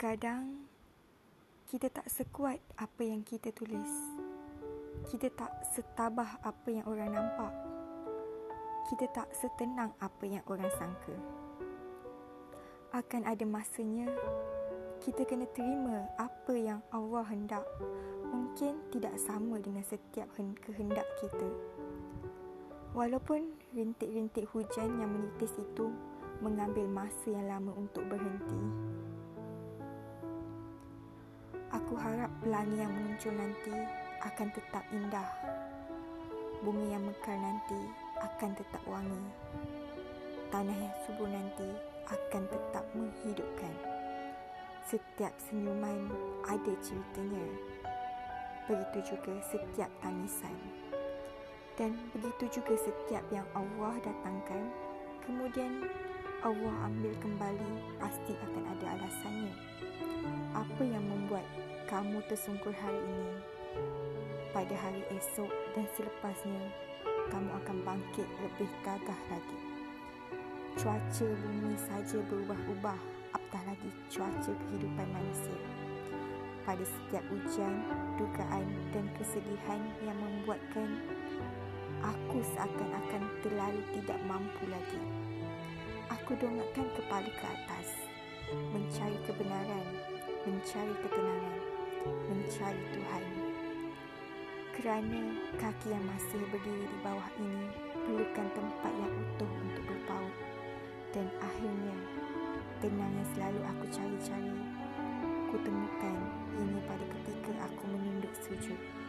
Terkadang, kita tak sekuat apa yang kita tulis. Kita tak setabah apa yang orang nampak. Kita tak setenang apa yang orang sangka. Akan ada masanya, kita kena terima apa yang Allah hendak. Mungkin tidak sama dengan setiap kehendak kita. Walaupun rintik-rintik hujan yang menipis itu mengambil masa yang lama untuk berhenti. Aku harap pelangi yang muncul nanti akan tetap indah. Bunga yang mekar nanti akan tetap wangi. Tanah yang subur nanti akan tetap menghidupkan. Setiap senyuman ada ceritanya. Begitu juga setiap tangisan. Dan begitu juga setiap yang Allah datangkan, kemudian Allah ambil kembali, pasti akan ada alasannya. Apa yang membuat kamu tersungkur hari ini? Pada hari esok dan selepasnya, kamu akan bangkit lebih gagah lagi. Cuaca bumi saja berubah-ubah, apatah lagi cuaca kehidupan manusia. Pada setiap ujian, dugaan dan kesedihan yang membuatkan aku seakan-akan terlalu tidak mampu lagi. Aku dongakkan kepala ke atas, mencari kebenaran, mencari ketenangan, mencari Tuhan. Kerana kaki yang masih berdiri di bawah ini perlukan tempat yang utuh untuk berpaut. Dan akhirnya, tenang yang selalu aku cari-cari, ku temukan ini pada ketika aku menunduk sujud.